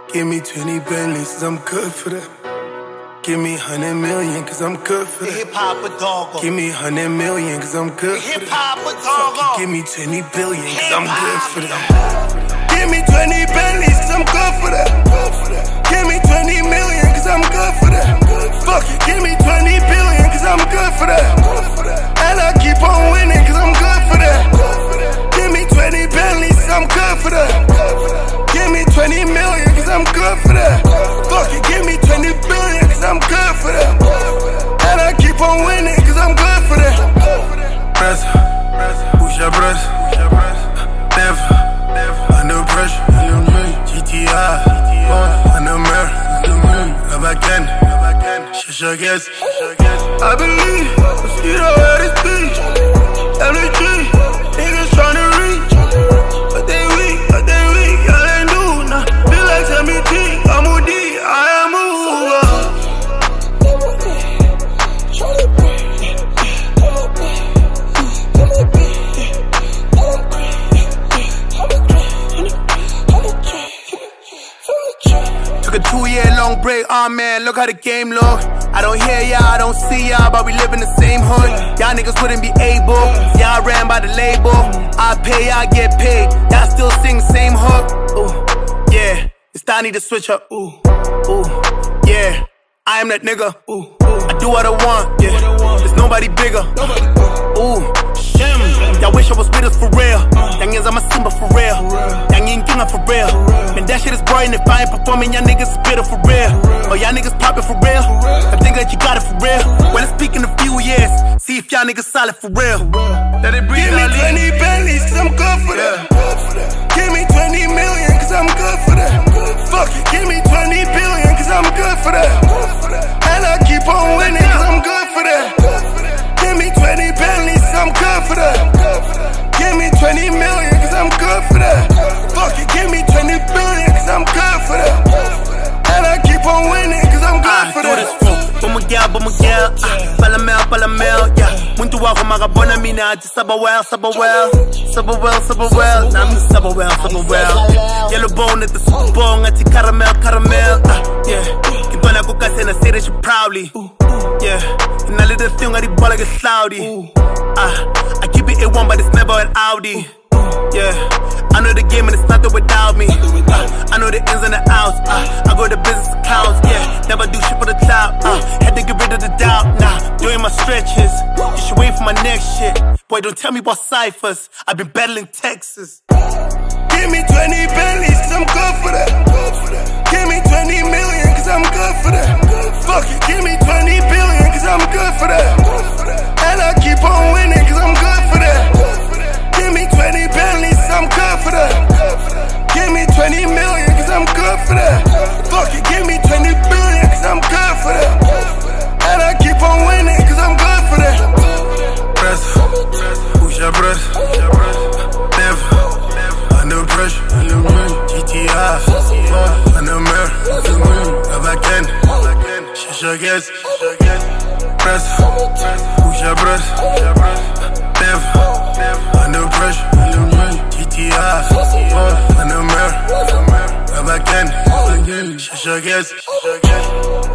Give me 20 Bentleys, cause I'm good for that. Give me 100 million, cause I'm good for that. Hip-hop dog. Give me 100 million, cause I'm good for that. Hip-hop dog. Give me 20 billion, cause I'm good for that. Give me 20 Bentleys, cause I'm good for that. Give me 20 million, cause I'm good for that. Fuck it, give me 20 billion, cause I'm good for that. And I keep on winning, cause I'm good for that. Give me 20 Bentleys, cause I'm good for that. Give me 20 million, cause I'm good for that. Fuck it, give me 20 billion, cause I'm good for that. And I keep on winning, cause I'm good for that. Press, push your breath. Never, under pressure. GTI, under mirror. If I can, shush your guess. I believe, you know where this be. MLG, niggas tryna reach. But they weak, y'all ain't do nah. Feel like MET, I'm OD, I am Took a 2-year-long break, oh man, look how the game look. I don't hear y'all, I don't see y'all, but we live in the same hood. Y'all niggas wouldn't be able, y'all ran by the label. I pay, I get paid, y'all still sing same hook. Ooh, yeah, it's time I need to switch up. Ooh, yeah, I am that nigga. Ooh, I do what I want, yeah, there's nobody bigger. Ooh, shim, y'all wish I was with us for real. Yang is I'm a Simba for real. Yang ain't king for real. Man, that shit is boring if I ain't performing. Y'all niggas is bitter for real. Oh, y'all niggas poppin' for real. I think that you got it for real. Well, let's speak in a few years. See if y'all niggas solid for real. Let it breathe. Give me 20 Bentleys, cause I'm good for that. Give me 20 million, cause I'm good for that. Fuck it, give me 20 billion, cause I'm good for that. And I keep on winning, cause I'm good for that. Give me 20 Bentleys, cause I'm good for that. Give me 20 million, cause I'm good for that. Fuck it, give me 20 billion, cause I'm good for that. And I keep on winning, cause I'm good for that. Bumagel, palamel, yeah. Muntu wako magabona mina, ati sabawell. Nami sabawell. Yellow bone at the Super Bowl, ati caramel, yeah. Kintona kukase na say that you proudly, yeah. And I let the thing ati ball like a cloudy. I keep it A1, but it's never an Audi. Yeah, I know the game and it's nothing without me. I know the ins and the outs. I go to business accounts. Yeah, never do shit for the clout. Had to get rid of the doubt. Nah, doing my stretches. You should wait for my next shit. Boy, don't tell me about ciphers. I've been battling Texas. Give me 20 Bentleys, cause I'm good for that. Give me 20 million, cause I'm good for that. Fuck it, give me 20 billion, cause I'm good for that. And I keep on winning, cause I'm good for that. Give me 20 Bentleys, I'm good for that. Give me 20 million, cause I'm good for that. Fuck it, give me 20 billion, cause I'm good for that. And I keep on winning, cause I'm good for that. Press, push your breath. Never, under pressure. GTI, under mirror. If I can, shush your guess. Press, push your breath. Never, under pressure. GTI, under mirror. If I can, shush your guess.